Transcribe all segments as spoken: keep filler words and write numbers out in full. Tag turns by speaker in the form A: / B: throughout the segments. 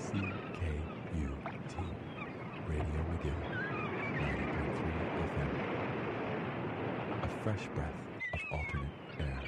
A: C K U T, Radio McGill, ninety point three F M. A fresh breath of alternate air.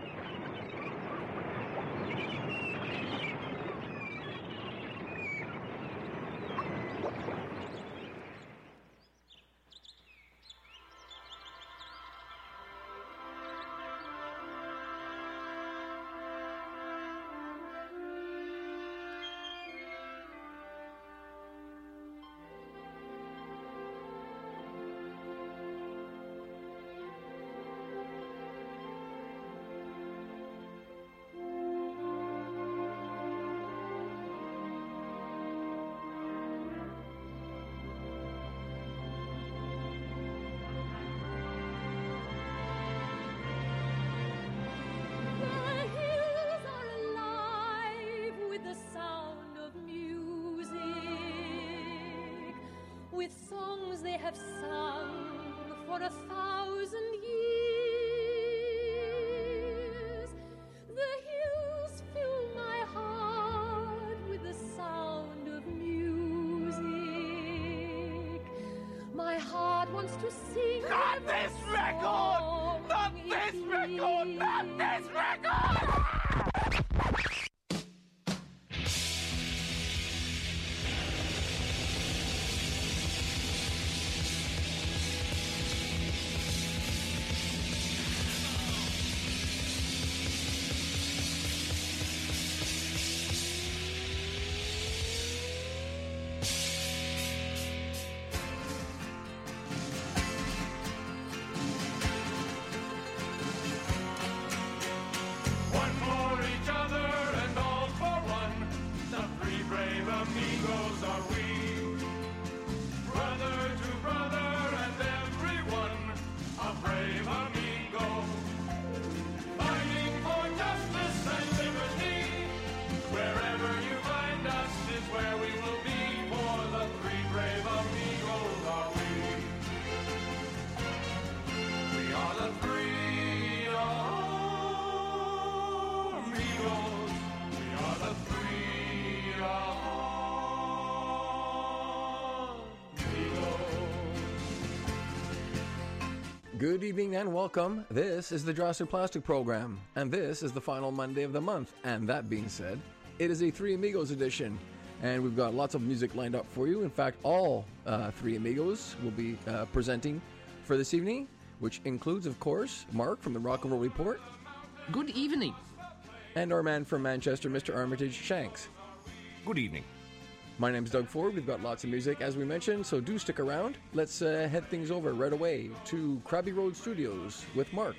B: Good evening and welcome. This is the Jurassic Plastic program, and this is the final Monday of the month. And that being said, it is a Three Amigos edition, and we've got lots of music lined up for you. In fact, all uh, Three Amigos will be uh, presenting for this evening, which includes, of course, Mark from the Rock and Roll Report.
C: Good evening.
B: And our man from Manchester, Mister Armitage Shanks.
D: Good evening.
B: My name's Doug Ford. We've got lots of music, as we mentioned, so do stick around. Let's uh, head things over right away to Krabby Road Studios with Mark.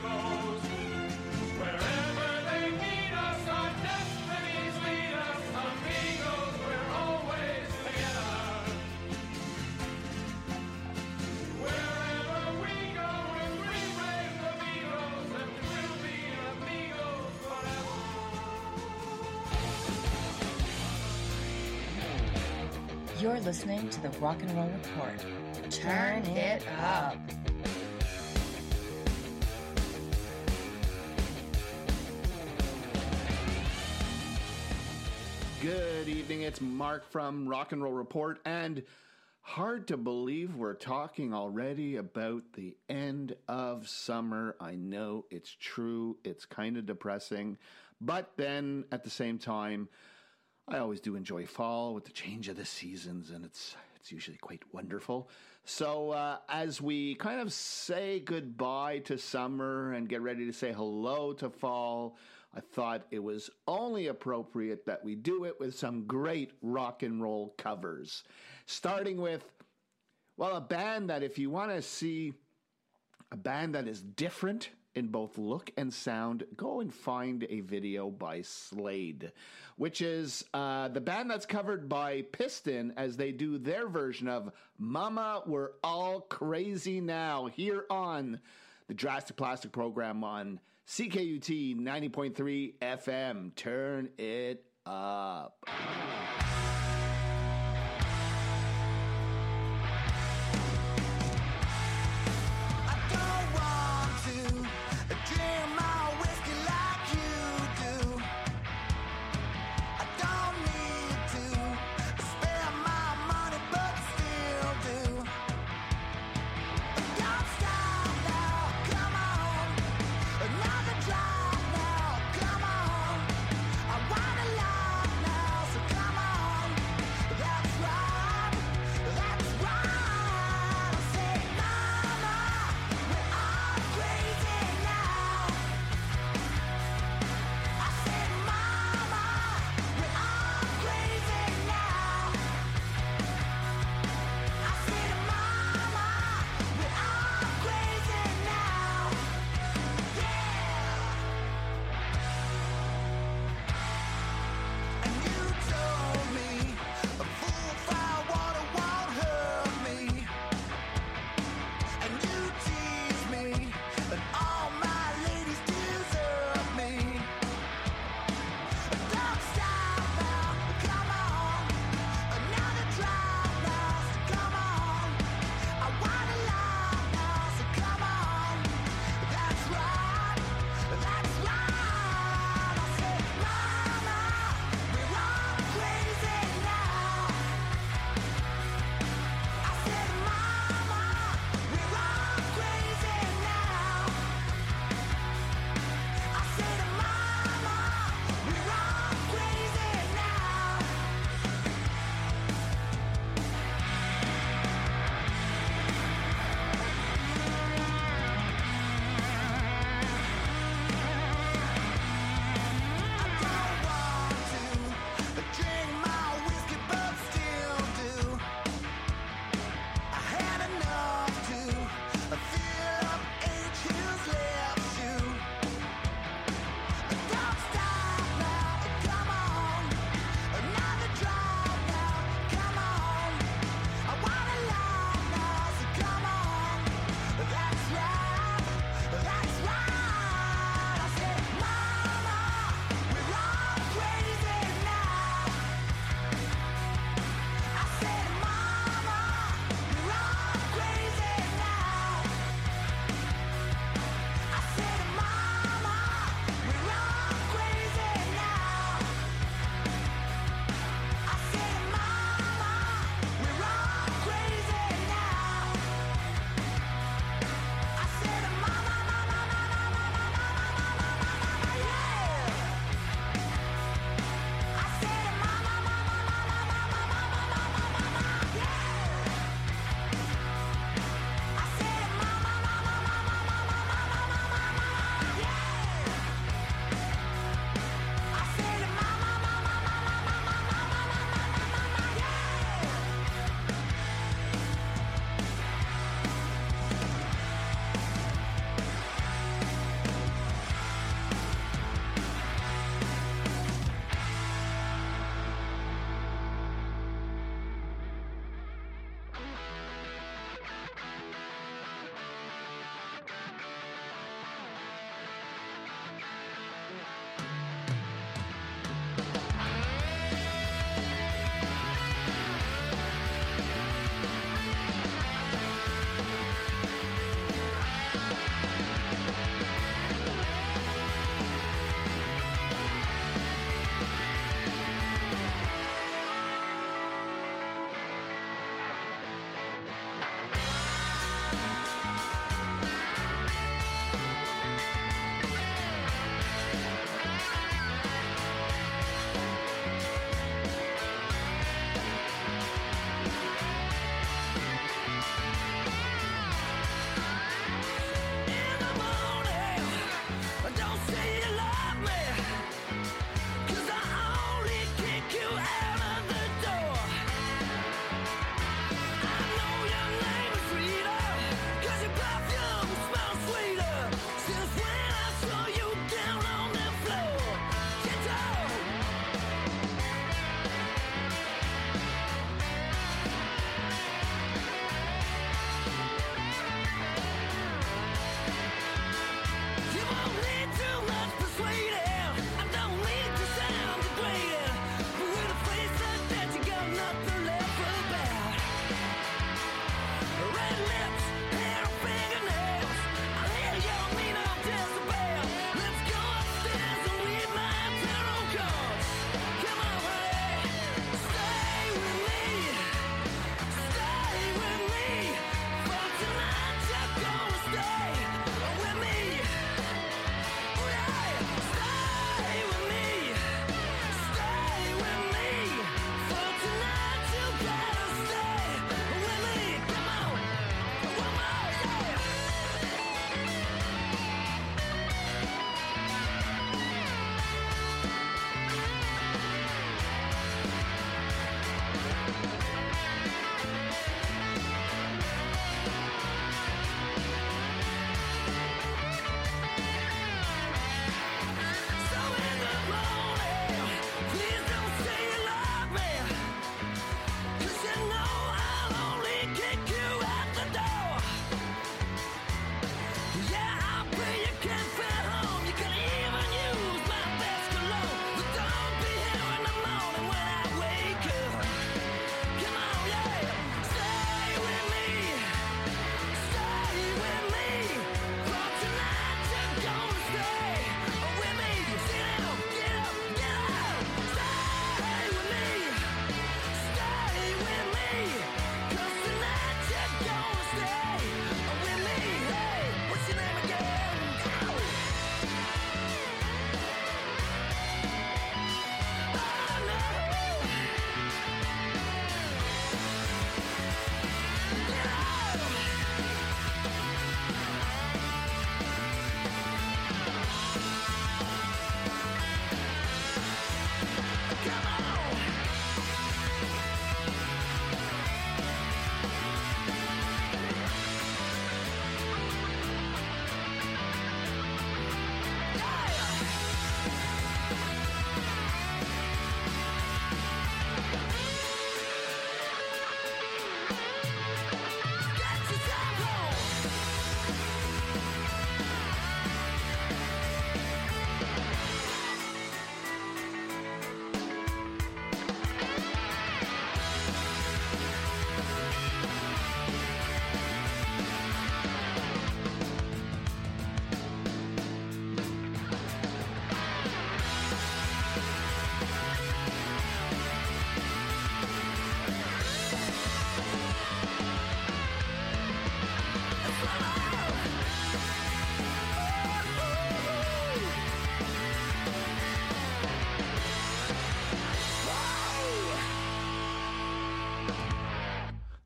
E: You're listening to the Rock and Roll Report. Turn it up.
F: Good evening, it's Mark from Rock and Roll Report, and hard to believe we're talking already about the end of summer. I know it's true, it's kind of depressing, but then at the same time, I always do enjoy fall with the change of the seasons, and it's it's usually quite wonderful. So uh, as we kind of say goodbye to summer and get ready to say hello to fall, I thought it was only appropriate that we do it with some great rock and roll covers. Starting with, well, a band that if you want to see a band that is different in both look and sound, go and find a video by Slade, which is uh, the band that's covered by Piston as they do their version of Mama, We're All Crazy Now, here on the Jurassic Plastic program on C K U T ninety point three F M. Turn it up.
G: I don't need to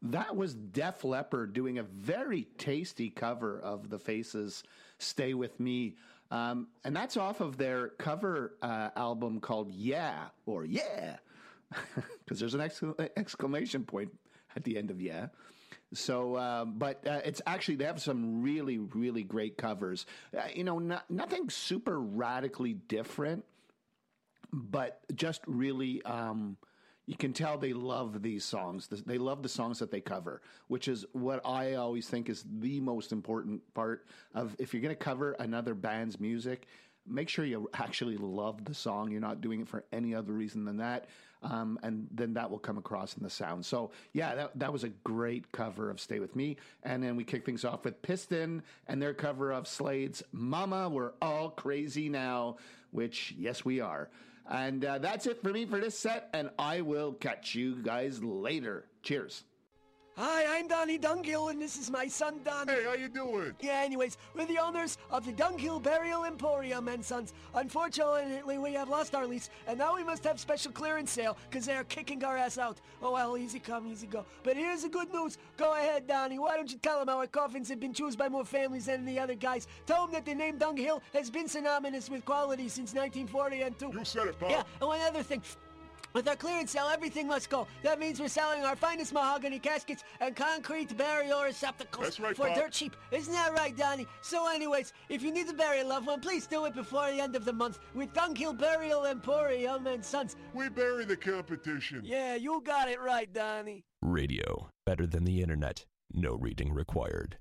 F: that was Def Leppard doing a very tasty cover of The Faces' Stay With Me. Um, and that's off of their cover uh, album called Yeah, or Yeah, because there's an exc- exclamation point at the end of Yeah. So, uh, but uh, it's actually, they have some really, really great covers. Uh, you know, not, nothing super radically different, but just really, um, you can tell they love these songs. They love the songs that they cover, which is what I always think is the most important part of, if you're going to cover another band's music, make sure you actually love the song. You're not doing it for any other reason than that. Um, and then that will come across in the sound. So, yeah, that, that was a great cover of Stay With Me. And then we kick things off with Piston and their cover of Slade's Mama, We're All Crazy Now, which, yes, we are. And uh, that's it for me for this set, and I will catch you guys later. Cheers.
C: Hi, I'm Donnie Dunghill, and this is my son, Donnie.
D: Hey, how you doing?
C: Yeah, anyways, we're the owners of the Dunghill Burial Emporium and Sons. Unfortunately, we have lost our lease, and now we must have special clearance sale, because they're kicking our ass out. Oh, well, easy come, easy go. But here's the good news. Go ahead, Donnie. Why don't you tell them how our coffins have been chosen by more families than the other guys? Tell them that the name Dunghill has been synonymous with quality since nineteen forty and two.
D: You said it, Pop.
C: Yeah, and one other thing. With our clearance sale, everything must go. That means we're selling our finest mahogany caskets and concrete burial receptacles
D: That's right,
C: for
D: Pop.
C: dirt cheap. Isn't that right, Donnie? So anyways, if you need to bury a loved one, please do it before the end of the month with Dunghill Burial Emporium and Sons.
D: We bury the competition.
C: Yeah, you got it right, Donnie.
G: Radio, better than the internet. No reading required.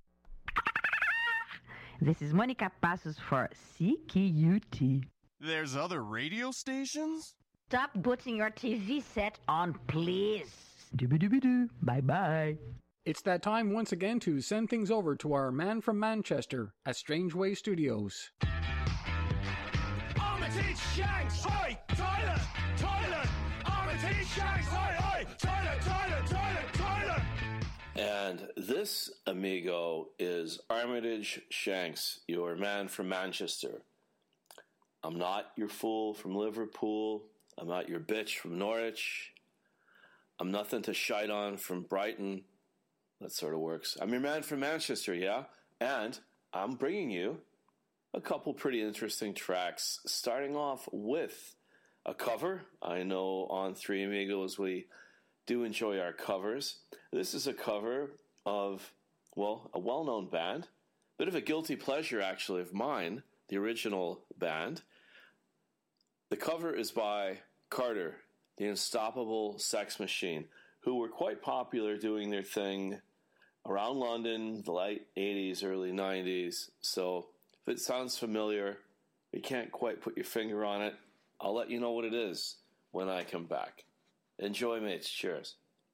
H: This is Monica Passos for C Q U T.
I: There's other radio stations?
H: Stop putting your T V set on, please.
C: Dooby-dooby-doo. Bye-bye.
B: It's that time once again to send things over to our man from Manchester at Strange Way Studios.
J: Armitage Shanks! Oi! Toilet! Toilet! Armitage Shanks! Oi! Oi! Toilet! Toilet! Toilet! Toilet!
K: And this, amigo, is Armitage Shanks, your man from Manchester. I'm not your fool from Liverpool. I'm not your bitch from Norwich. I'm nothing to shite on from Brighton. That sort of works. I'm your man from Manchester, yeah? And I'm bringing you a couple pretty interesting tracks, starting off with a cover. I know on Three Amigos we do enjoy our covers. This is a cover of, well, a well-known band. Bit of a guilty pleasure, actually, of mine, the original band. The cover is by Carter, the Unstoppable Sex Machine, who were quite popular doing their thing around London, the late eighties, early nineties. So if it sounds familiar, you can't quite put your finger on it, I'll let you know what it is when I come back. Enjoy, mates. Cheers.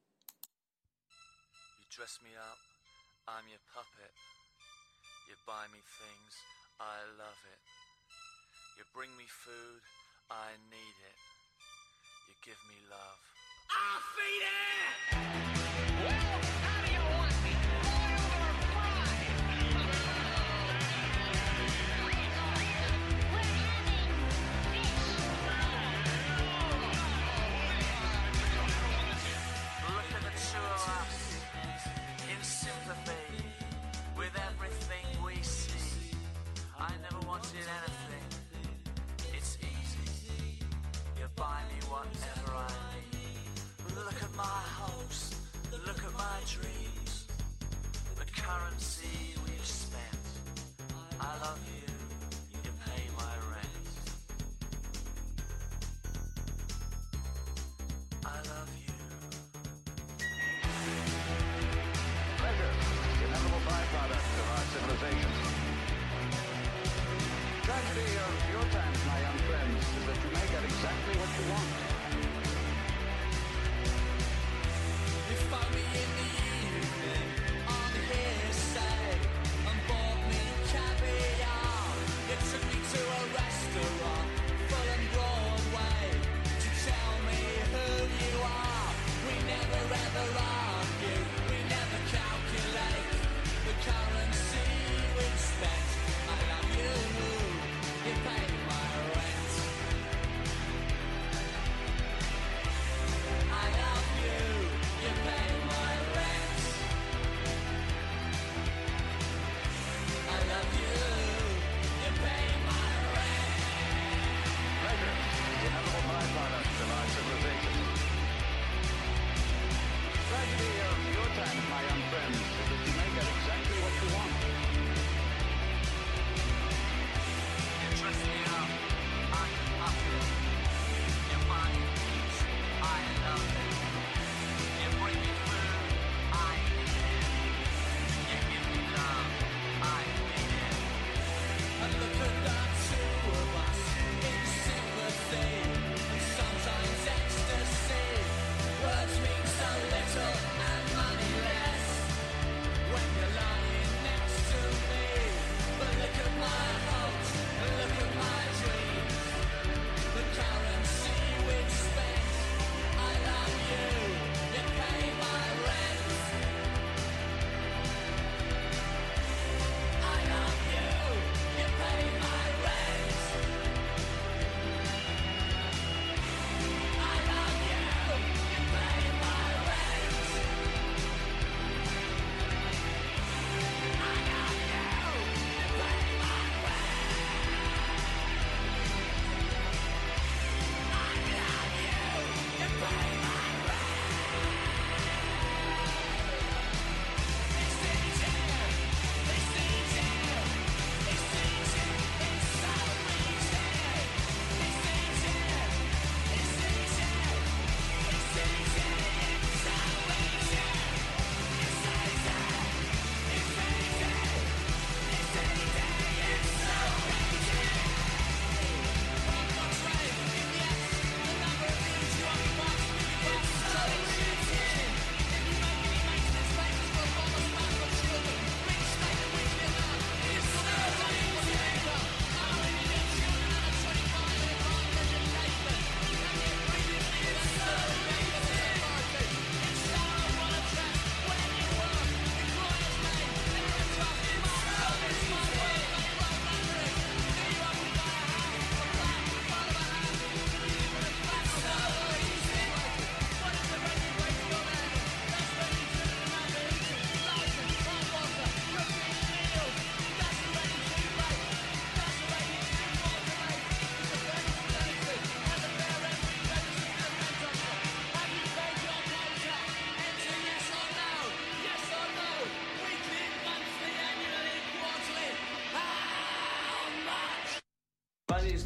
L: You dress me up, I'm your puppet. You buy me things, I love it. You bring me food, I need it. You give me love, I feed it! Well, how do you want me? Boiled or fried? We're having fish. Look at the two of us, in sympathy with everything we see. I never wanted anything, it's easy. You buy me whatever I need. Look at my hopes, look at my dreams.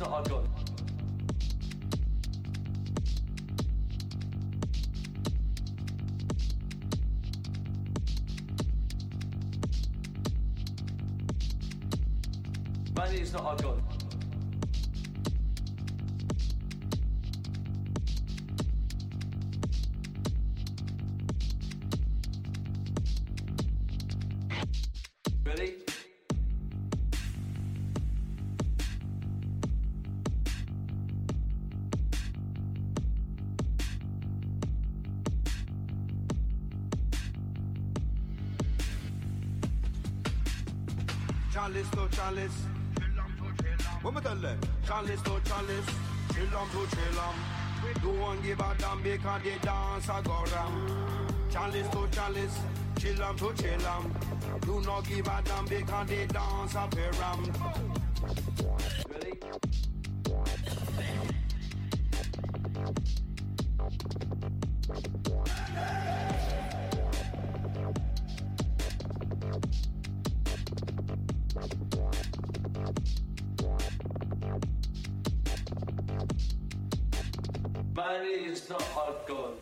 M: not a gun. Money is not a gun. Ready?
N: Chalice to chalice, what me tell them? Chalice to chalice, chillam to chillam. Don't give a damn because they dance a go ram. Chalice to chalice, chillam to chillam. Do not give a damn because they dance a ram.
M: Ready? Money is not a gun.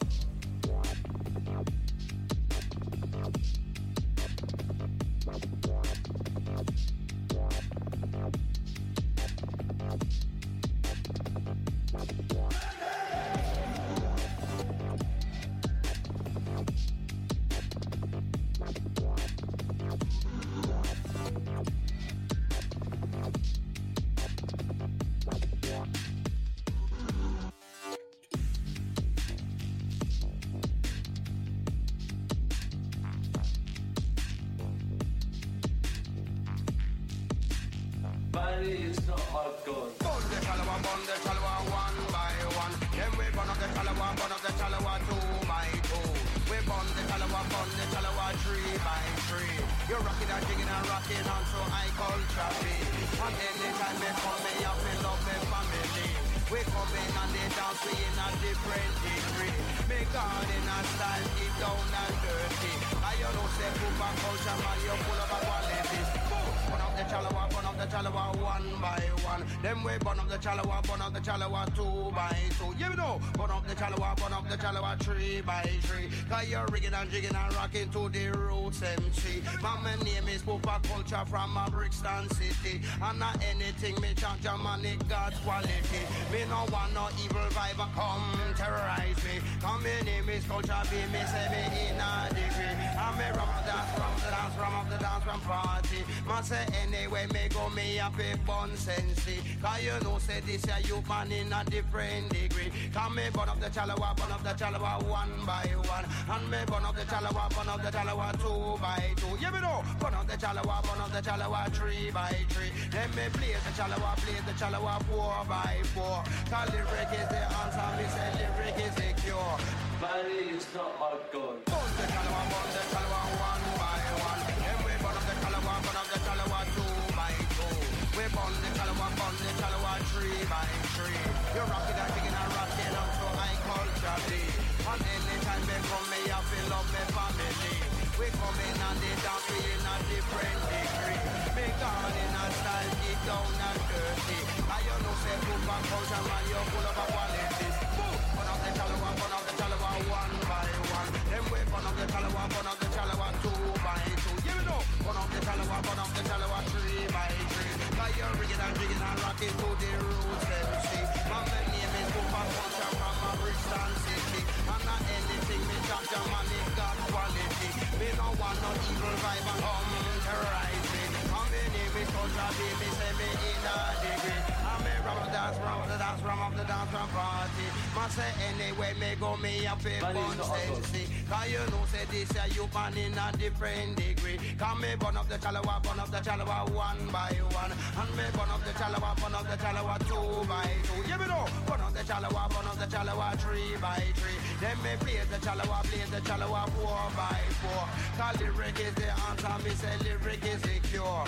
M: Money is not a gun.
N: Burn the chalawa, burn the chalawa one by one. Then we burn up the chalawa, burn up the chalawa two by two. We burn the chalawa, burn the chalawa three by three. You're rocking and jigging and rocking on so I culture be. And anytime they come, me up in love my family. We come in and they dance, we in a different degree. Me gone in a style, get down and dirty. I you know say Cuba culture, man, you're full of qualities. Burn up the chalawa, burn up the chalawa one by one. Then we burn up the chalawa, burn up the chalawa two by two. You know, burn up the chalawa, burn up the chalawa three by three. Cause you're rigging and jigging and rocking to the roots M C. My name is Pupa Culture from a Brixton City. And not anything me chant your money, God's quality. Me no want no evil vibe come terrorize me. Come my name is Culture B, me say me in a degree. I'm a rum of the dance, rum of the dance, rum of the dance, rum party. Man say anyway, me go me happy bun sensei. Cause you know say this a youth man in a different degree. Come me burn up the chalawa, burn up the chalawa one by one. And me burn up the chalawa, burn up the chalawa two by two. You me know, burn up the chalawa, burn up the chalawa three by three. Then me play the chalawa, play the chalawa four by four. Cause lyric is the answer, me say lyric is the cure.
M: Money is not a gun.
N: Burn the chalawa, burn the chalawa one by one. Then we burn up the chalawa, burn up the chalawa two by two. We burn the chalawa, burn the chalawa three by three. You're rocking and kicking and rocking up so I culture be. And anytime they come, me I feel love my family. We come in and they dance, we in a different degree. Me gone in a style, get down and dirty. I you know say Cuba culture, man, you're full of qualities. Burn up the chalawa, burn up the chalawa one by one. Then we burn up the chalawa, burn up the chalawa two by two. You know, burn up the chalawa, burn up the chalawa three by three. Cause you're rigging and jigging and rocking to the roots M C. My name is Cuba Culture from a Brixton City. I'm not anything, me chop your money, got quality. Me no want no evil vibe and come terrorize me. My name is Culture B, me say me in a degree. I'm a rum of the dance, rum of the dance, rum of the dance, rum party. Man say anyway, me go me up a bun sensei. Cause you know say this a you man in a different degree. Come me burn up the chalawa, burn up the chalawa one by one. And me burn up the chalawa, burn up the chalawa two by two. You me know, burn up the chalawa, burn up the chalawa three by three. Then me play the chalawa, play the chalawa four by four. Cause lyric is the answer, me say lyric is the cure.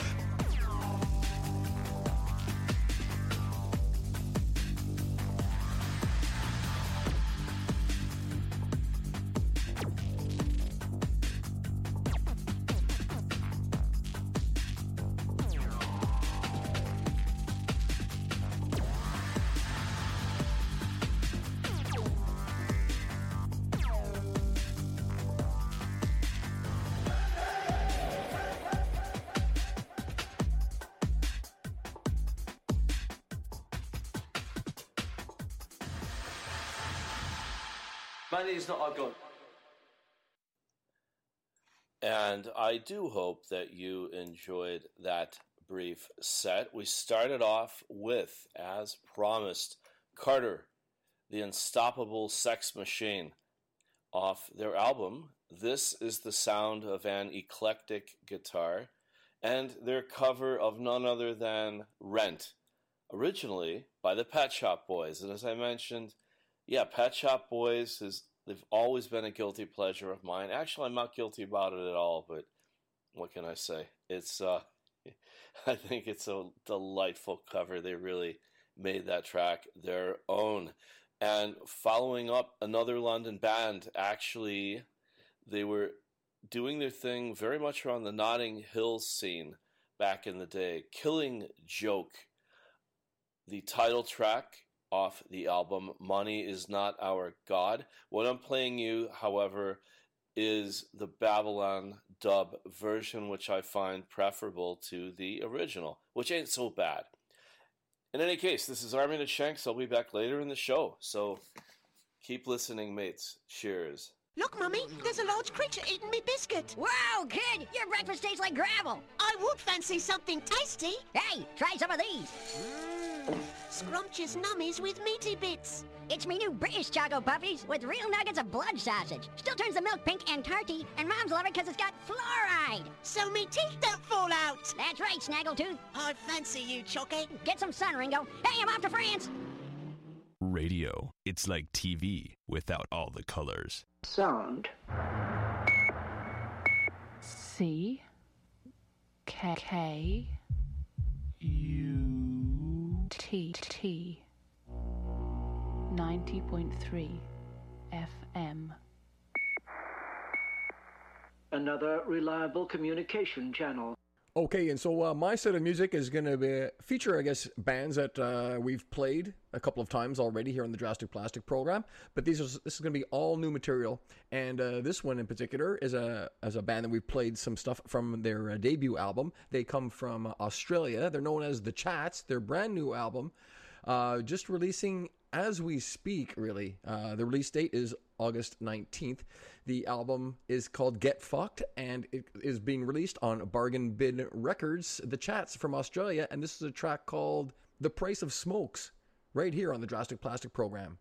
M: Money is not our God.
K: And I do hope that you enjoyed that brief set. We started off with, as promised, Carter, the Unstoppable Sex Machine, off their album, This is the Sound of an Eclectic Guitar, and their cover of none other than Rent, originally by the Pet Shop Boys. And as I mentioned, yeah, Pet Shop Boys, is they've always been a guilty pleasure of mine. Actually, I'm not guilty about it at all, but what can I say? It's, uh, I think it's a delightful cover. They really made that track their own. And following up, another London band, actually, they were doing their thing very much around the Notting Hill scene back in the day. Killing Joke, the title track off the album Money Is Not Our God. What I'm playing you, however, is the Babylon dub version, which I find preferable to the original, which ain't so bad. In any case, this is Armin and Shanks. I'll be back later in the show, so keep listening, mates. Cheers.
O: Look, Mummy, there's a large creature eating me biscuit.
H: Wow, kid, your breakfast tastes like gravel.
O: I would fancy something tasty.
H: Hey, try some of these.
O: Mmm, scrumptious nummies with meaty bits.
H: It's me new British Choco Puffies with real nuggets of blood sausage. Still turns the milk pink and tarty, and Moms love it because it's got fluoride.
O: So me teeth don't fall out.
H: That's right, Snaggletooth.
O: I fancy you, Chucky.
H: Get some sun, Ringo. Hey, I'm off to France.
G: Radio. It's like T V without all the colors.
P: Sound.
Q: C. K. K. U. T. T. ninety point three F M.
P: Another reliable communication channel.
B: Okay, and so uh, my set of music is going to be feature, I guess, bands that uh, we've played a couple of times already here on the Drastic Plastic program. But these are this is going to be all new material, and uh, this one in particular is a as a band that we've played some stuff from their uh, debut album. They come from uh, Australia. They're known as The Chats. Their brand new album, uh, just releasing as we speak. Really, uh, the release date is August nineteenth. The album is called Get Fucked, and it is being released on Bargain Bin Records, The Chats from Australia, and this is a track called The Price of Smokes, right here on the Drastic Plastic program.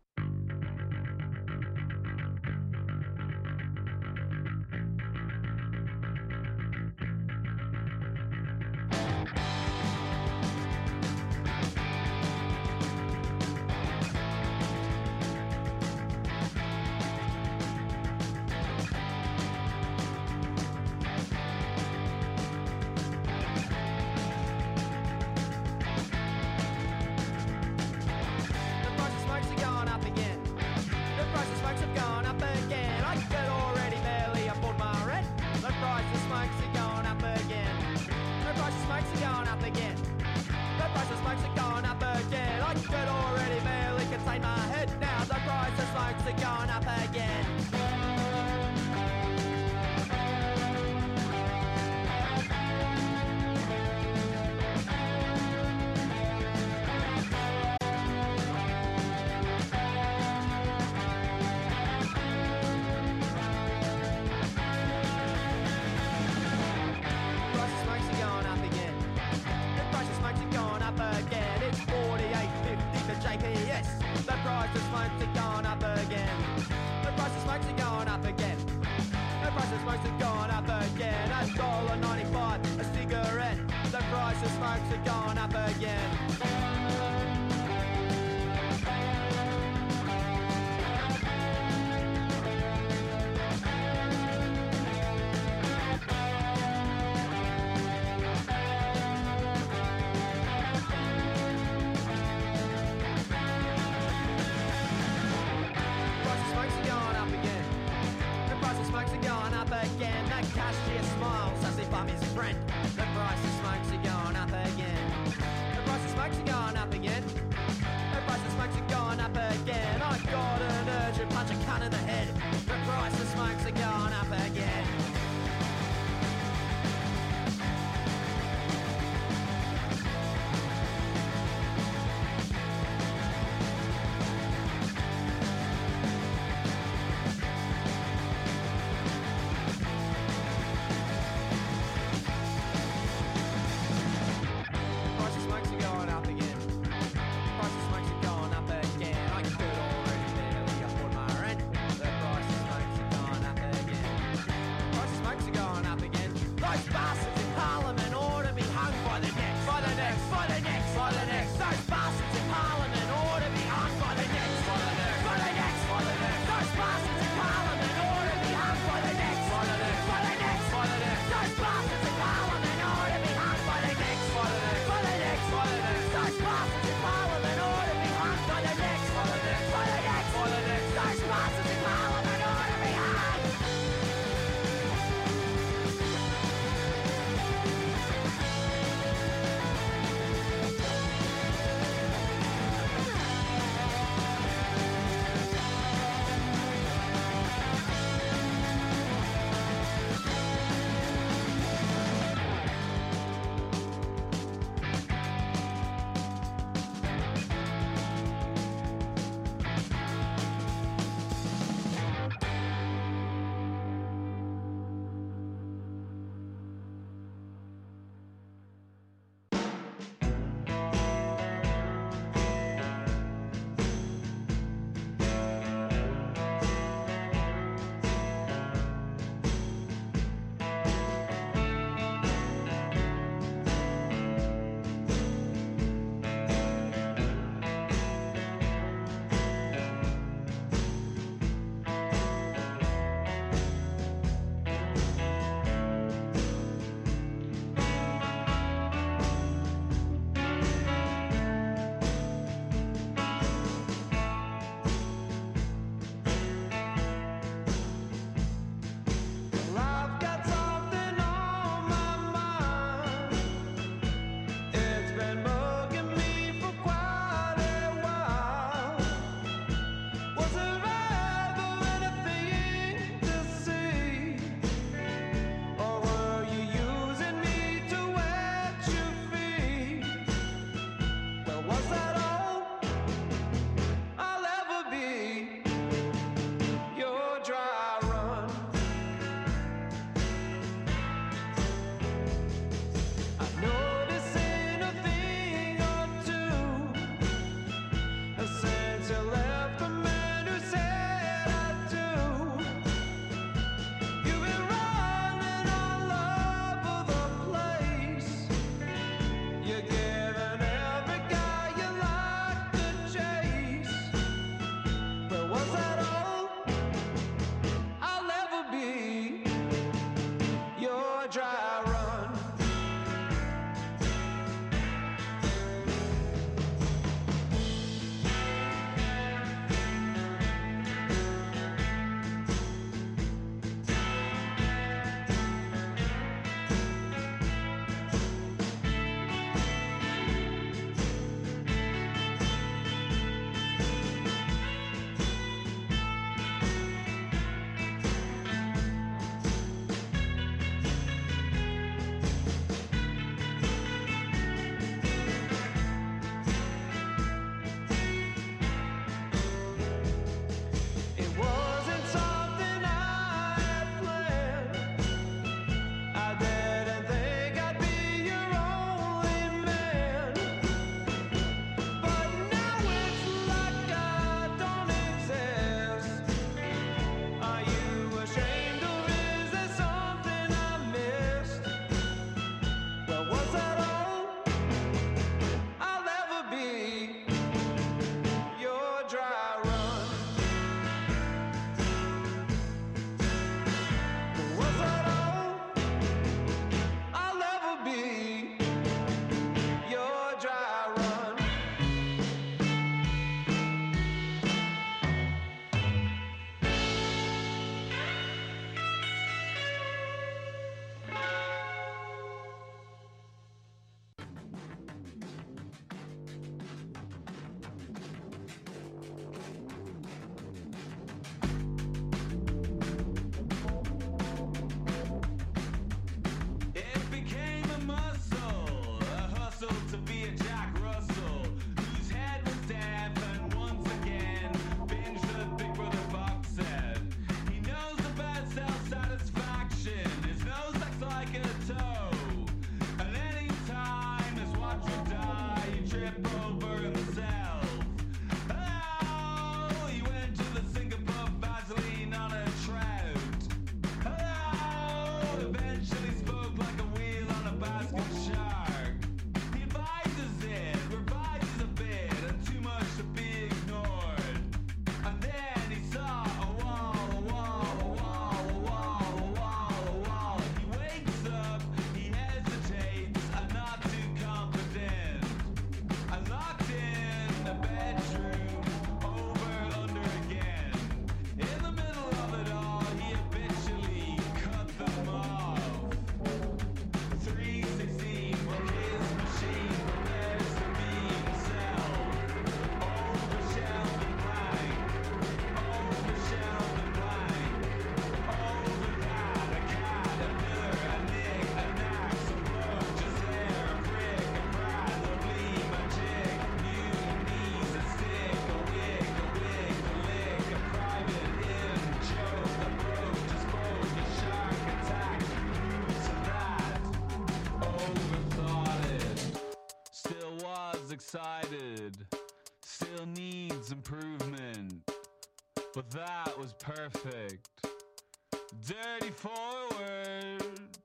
R: decided still needs improvement, but that was perfect. Dirty forward,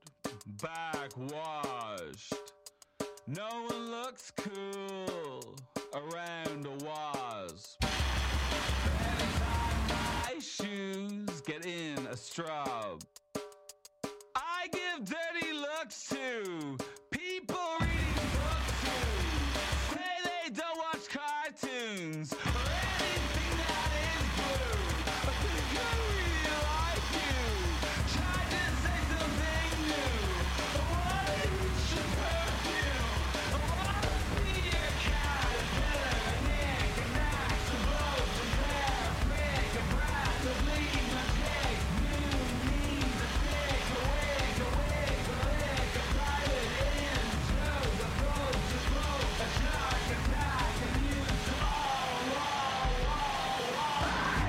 R: backwashed. No one looks cool around a wasp. Every time my shoes get in a straw, I give dirty looks to people reading books who say they don't watch cartoons or anything that is blue. But think I really like you. Try to say something new. I wanna use your perfume. I wanna be your caterpillar, nick and knock, some blows, some hair, prick, a brat, a bleed, my dick, new means a stick, a wig, a wig, a lick, a private intro, a probe, a smoke, a shark, a pack, a muse, all, all, all, all.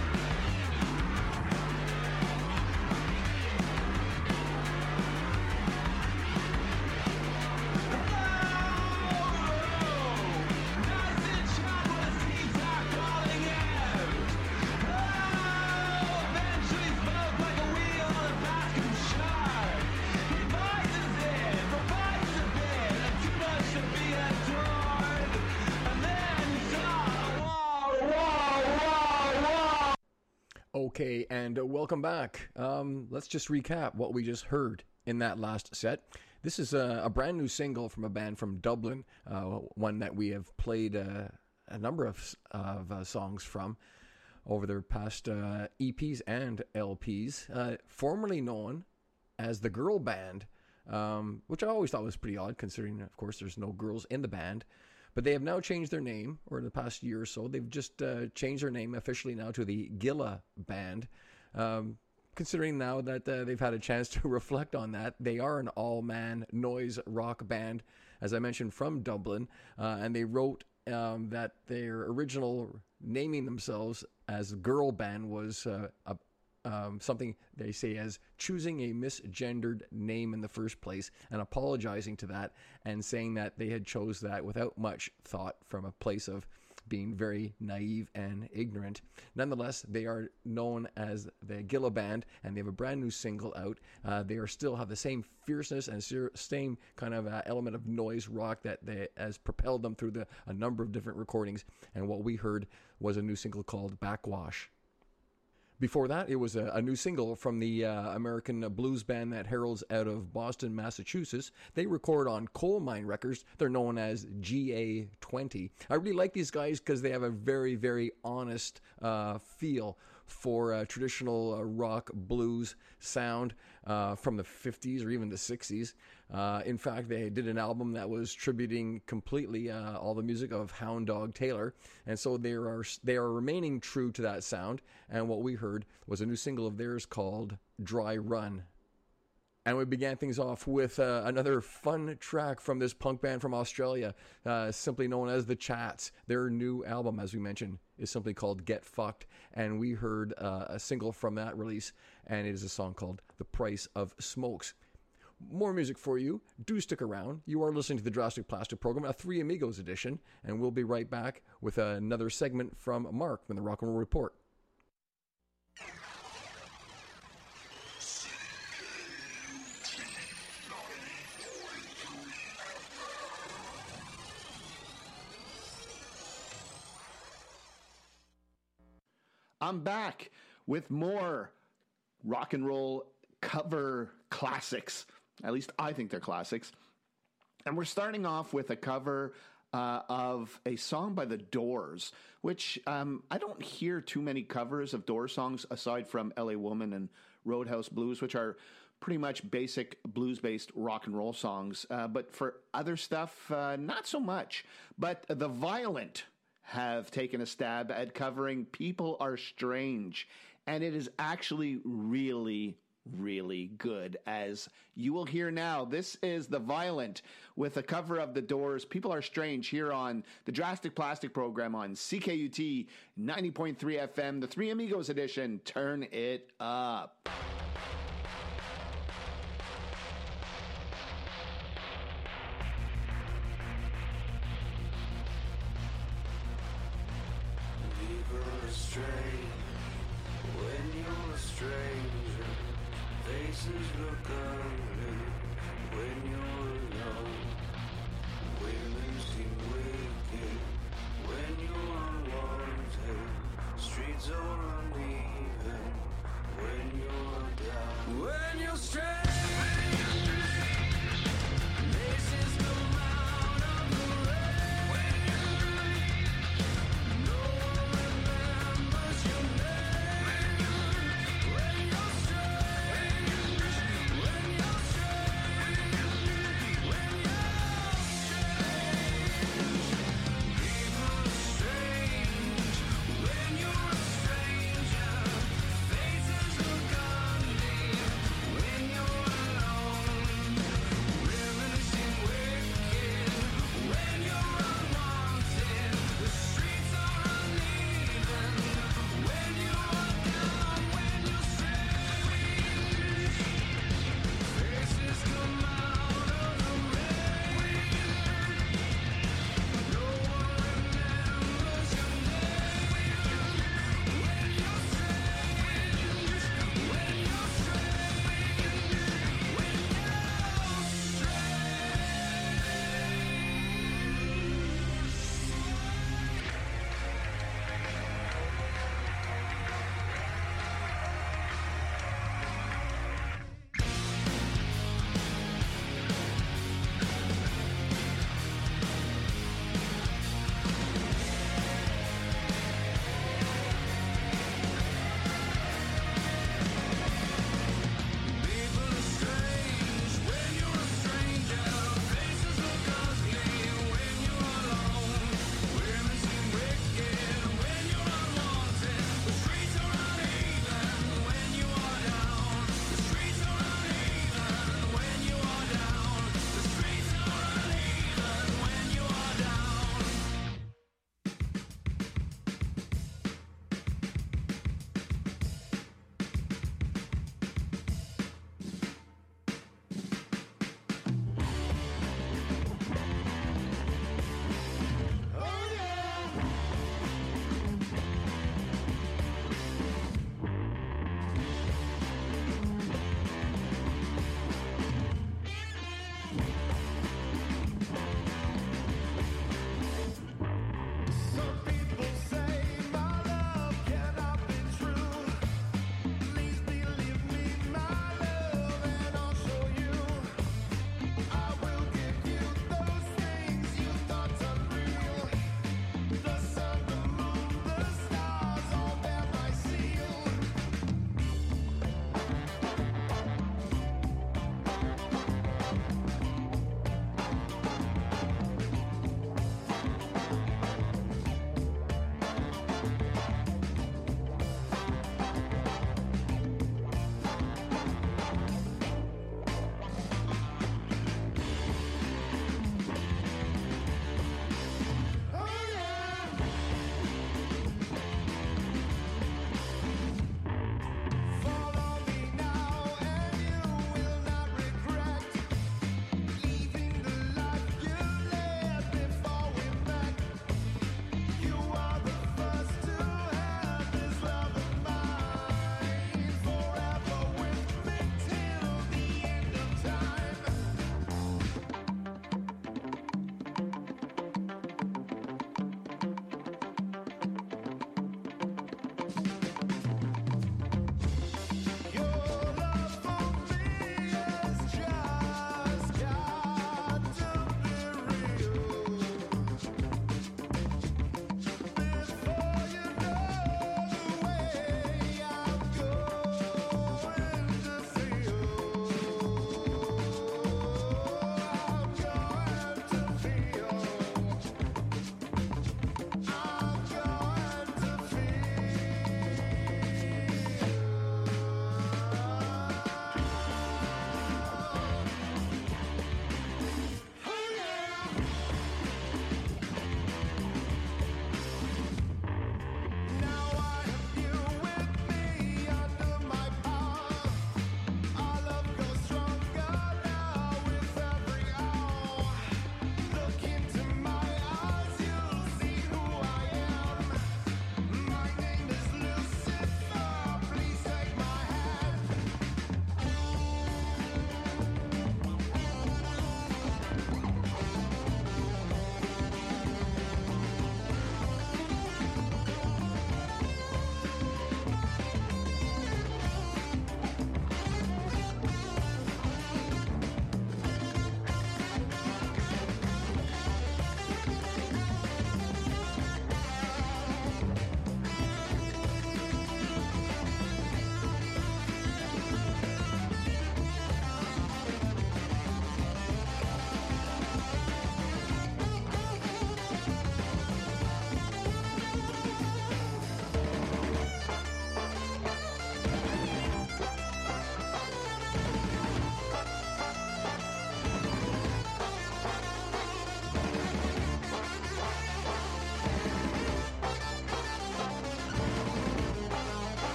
B: Okay, and uh, welcome back. Um, let's just recap what we just heard in that last set. This is a, a brand new single from a band from Dublin, uh, one that we have played uh, a number of, of uh, songs from over their past uh, E Ps and L Ps, uh, formerly known as the Girl Band, um, which I always thought was pretty odd considering, of course, there's no girls in the band. But they have now changed their name, or in the past year or so, they've just uh, changed their name officially now to the Gilla Band. Um, considering now that uh, they've had a chance to reflect on that, they are an all-man noise rock band, as I mentioned, from Dublin. Uh, and they wrote um, that their original naming themselves as Girl Band was uh, a Um, something they say as choosing a misgendered name in the first place and apologizing to that and saying that they had chose that without much thought from a place of being very naive and ignorant. Nonetheless, they are known as the Gilla Band, and they have a brand new single out. Uh, they are still have the same fierceness and ser- same kind of uh, element of noise rock that they, has propelled them through the, a number of different recordings. And what we heard was a new single called Backwash. Before that, it was a, a new single from the uh, American blues band that heralds out of Boston, Massachusetts. They record on Coal Mine Records. They're known as G A twenty. I really like these guys because they have a very, very honest uh, feel for uh, traditional uh, rock blues sound uh, from the fifties or even the sixties. Uh, in fact, they did an album that was tributing completely uh, all the music of Hound Dog Taylor, and so they are they are remaining true to that sound. And what we heard was a new single of theirs called Dry Run. And we began things off with uh, another fun track from this punk band from Australia, uh, simply known as The Chats. Their new album, as we mentioned, is simply called Get Fucked. And we heard uh, a single from that release, and it is a song called The Price of Smokes. More music for you. Do stick around. You are listening to the Drastic Plastic program, a Three Amigos edition, and we'll be right back with another segment from Mark from the Rock and Roll Report.
F: I'm back with more rock and roll cover classics. At least I think they're classics. And we're starting off with a cover uh, of a song by The Doors, which um, I don't hear too many covers of Doors songs aside from L A Woman and Roadhouse Blues, which are pretty much basic blues-based rock and roll songs. Uh, but for other stuff, uh, not so much. But The Violent have taken a stab at covering People Are Strange, and it is actually really, really good, as you will hear now. This is The Violent with a cover of The Doors' People Are Strange here on the Drastic Plastic program on C K U T ninety point three F M, the Three Amigos edition. Turn it up.
S: strange. When you're a stranger, faces look ugly. When you're alone, women seem wicked. When you're unwanted, streets are uneven. When you're down, when you're strange. When you're alone, women seem weird.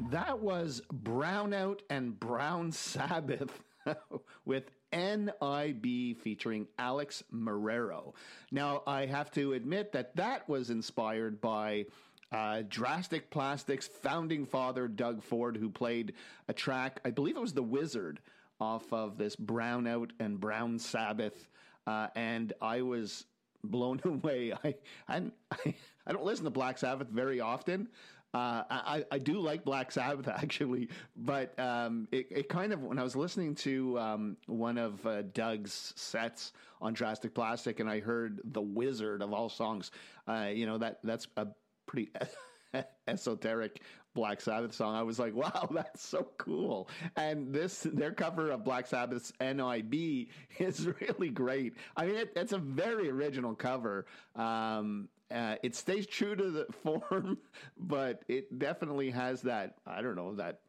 F: That was Brownout and Brown Sabbath with N I B featuring Alex Marrero. Now, I have to admit that that was inspired by uh, Drastic Plastic's founding father, Doug Ford, who played a track, I believe it was The Wizard, off of this Brownout and Brown Sabbath. Uh, and I was blown away. I, I, I don't listen to Black Sabbath very often. Uh, I, I do like Black Sabbath, actually, but um, it, it kind of, when I was listening to um, one of uh, Doug's sets on Drastic Plastic and I heard The Wizard of all songs, uh, you know, that that's a pretty esoteric Black Sabbath song. I was like, wow, that's so cool. And this, their cover of Black Sabbath's N I B is really great. I mean, it, it's a very original cover. Um, Uh, it stays true to the form, but it definitely has that, I don't know, that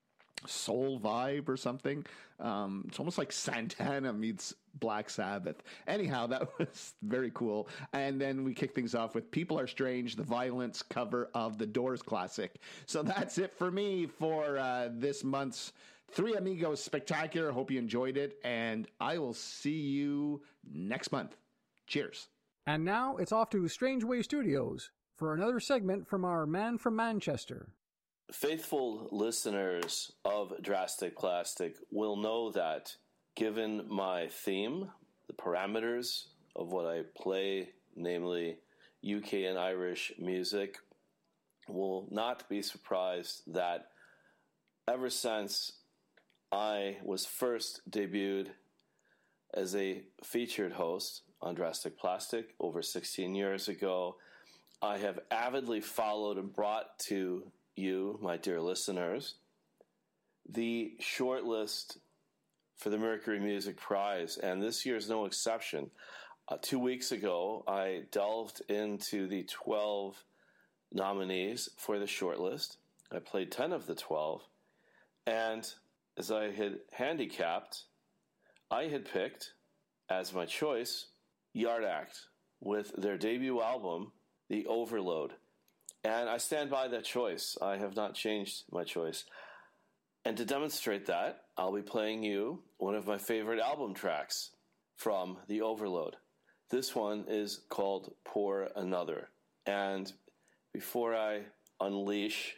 F: soul vibe or something. Um, it's almost like Santana meets Black Sabbath. Anyhow, that was very cool. And then we kick things off with People Are Strange, the Violence cover of the Doors classic. So that's it for me for uh, this month's Three Amigos Spectacular. Hope you enjoyed it, and I will see you next month. Cheers.
B: And now it's off to Strange Way Studios for another segment from our man from Manchester.
K: Faithful listeners of Drastic Plastic will know that given my theme, the parameters of what I play, namely U K and Irish music, will not be surprised that ever since I was first debuted as a featured host on Drastic Plastic over sixteen years ago, I have avidly followed and brought to you, my dear listeners, the shortlist for the Mercury Music Prize, and this year is no exception. Uh, two weeks ago, I delved into the twelve nominees for the shortlist. I played ten of the twelve, and as I had handicapped, I had picked, as my choice, Yard Act with their debut album, The Overload. And I stand by that choice. I have not changed my choice. And to demonstrate that, I'll be playing you one of my favorite album tracks from The Overload. This one is called Pour Another. And before I unleash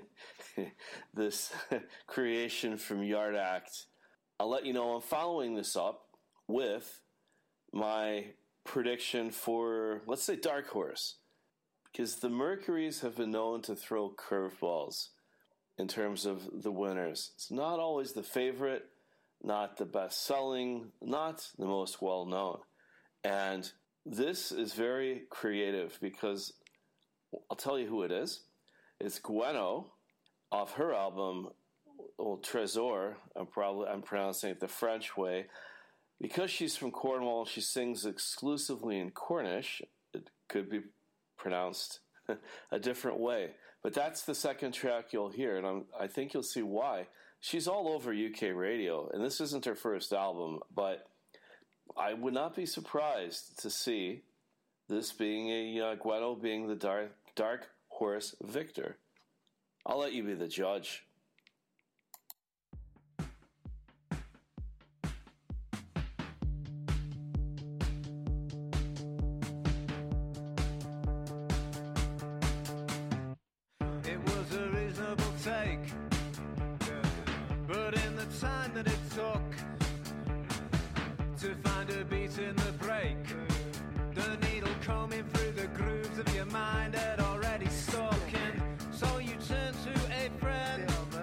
K: this creation from Yard Act, I'll let you know I'm following this up with my prediction for, let's say, Dark Horse, because the Mercuries have been known to throw curveballs in terms of the winners. It's not always the favorite, not the best-selling, not the most well-known. And this is very creative because I'll tell you who it is. It's Gweno off her album, Old Trésor. I'm probably I'm pronouncing it the French way. Because she's from Cornwall, she sings exclusively in Cornish. It could be pronounced a different way. But that's the second track you'll hear, and I'm, I think you'll see why. She's all over U K radio, and this isn't her first album, but I would not be surprised to see this being a uh, Gweno being the dark, dark Horse victor. I'll let you be the judge.
S: It was a reasonable take, but in the time that it took to find a beat in the break, the needle combing through the grooves of your mind had already stuck in. So you turn to a friend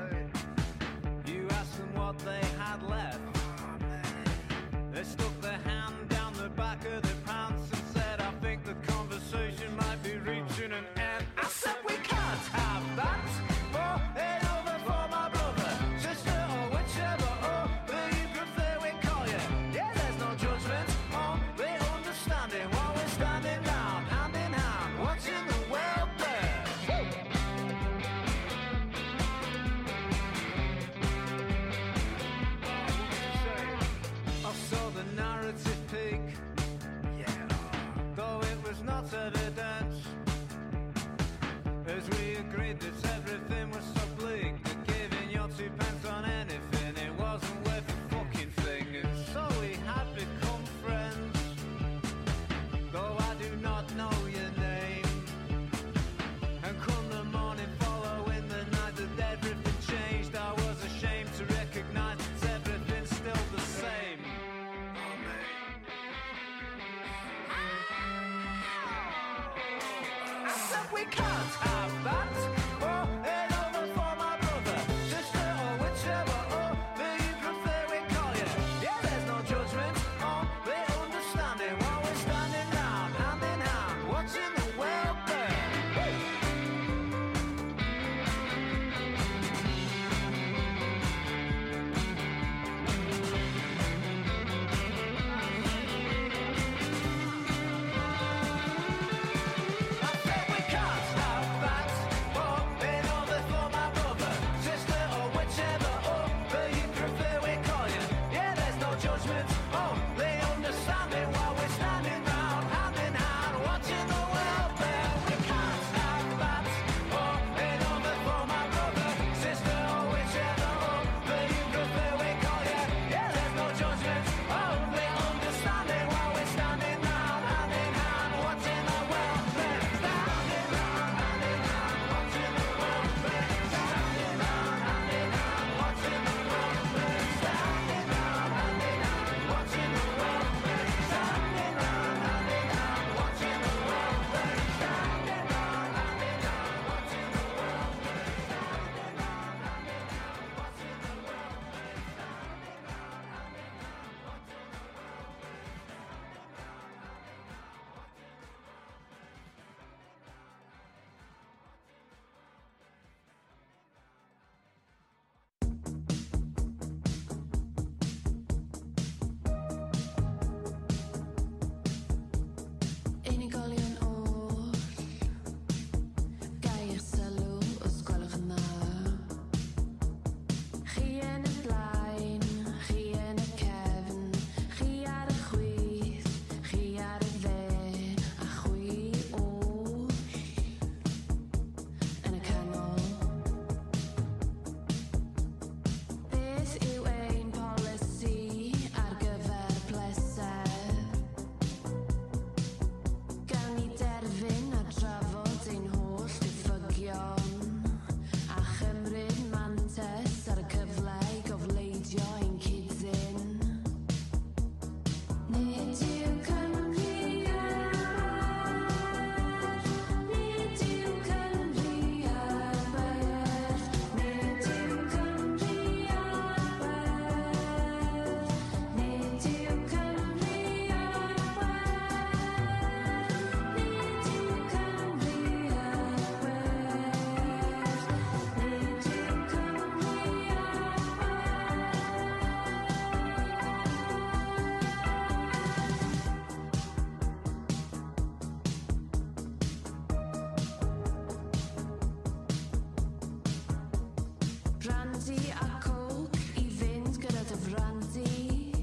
T: brandy a coke I fynd gyda dy brandy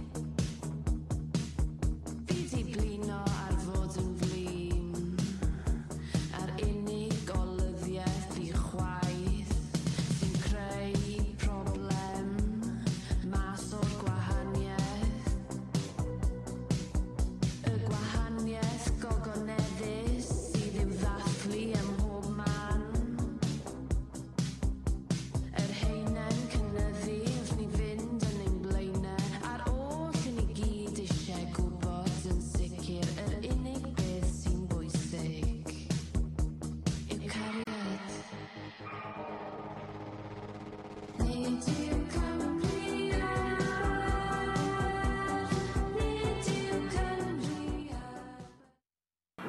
T: Fi di blino ar fod yn flin Ar unig olyddiaeth I chwaith Sy'n creu problem Mas o'r gwahaniaeth Y gwahaniaeth gogoneddus Sydd i'w ddathlu ym mhob man Yr heinen cynyddu wrth ni fynd yn ein blaenau Ar ôl i ni gyd eisiau gwybod yn sicr Yr unig beth sy'n bwysig Yw cariad Nid yw Cymru ar Nid yw Cymru ar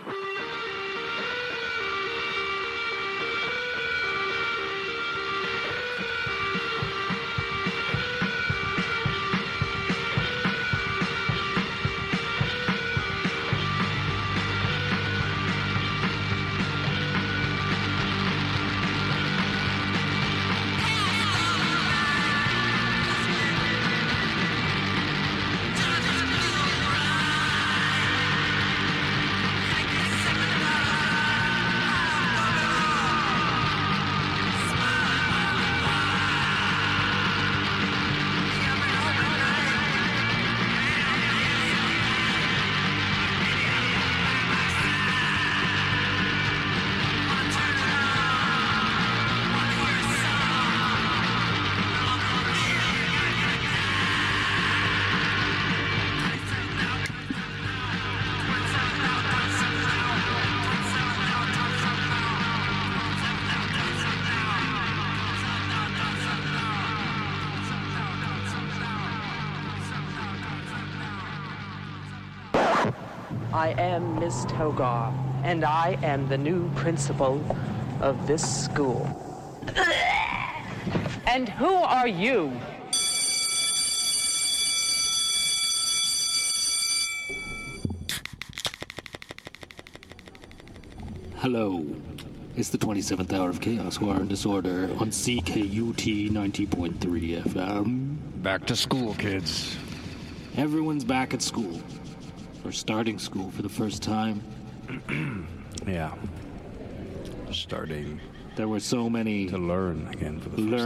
U: I am Miss Togar, and I am the new principal of this school. And who are you?
V: Hello. It's the twenty-seventh hour of Chaos, War, and Disorder on C K U T ninety point three F M.
W: Back to school, kids.
V: Everyone's back at school. Or starting school for the first time.
W: Yeah. Starting
V: There were so many
W: to learn again for the first
V: learn